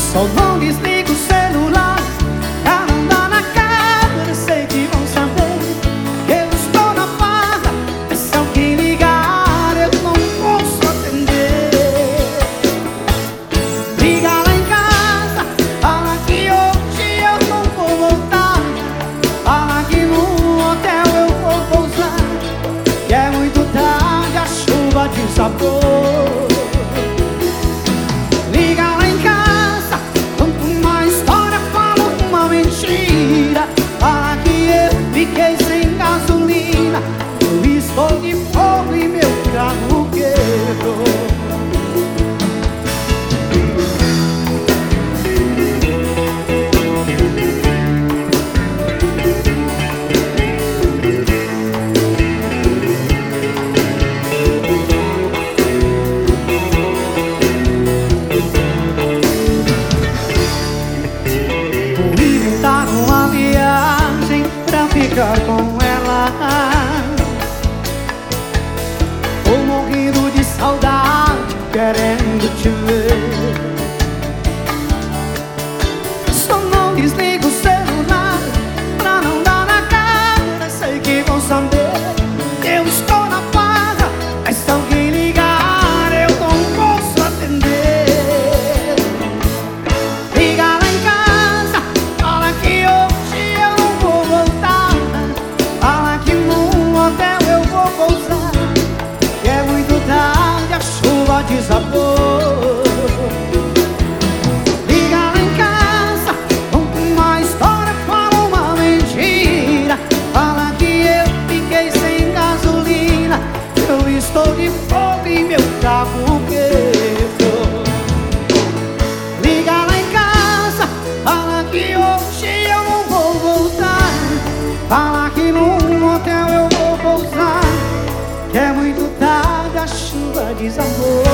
Só não desliga o celular pra não dar na cara. Eu sei que vão saber que eu estou na farra, mas se alguém ligar eu não posso atender. Liga lá em casa, fala que hoje eu não vou voltar. Fala que no hotel eu vou pousar, que é muito tarde, a chuva desabou. Liga lá em casa, conta uma história, fala uma mentira. Fala que eu fiquei sem gasolina, eu estou de fogo e meu carro quebrou. Uma viagem pra ficar com ela. Tô morrendo de saudade, querendo te ver. Só não desliga o celular pra não dar na cara. Sei que vão saber que eu estou na farra, mas se alguém ligar eu não posso atender. Liga lá em casa, fala que hoje eu não vou voltar. Fala que no hotel eu vou pousar, que é muito tarde, a chuva desabou. Liga lá em casa, conta uma história, fala uma mentira. Fala que eu fiquei sem gasolina, eu estou de fogo e meu carro quebrou. Liga lá em casa, fala que hoje eu não vou voltar. Fala que no hotel eu vou pousar, que é muito tarde, a chuva desabou.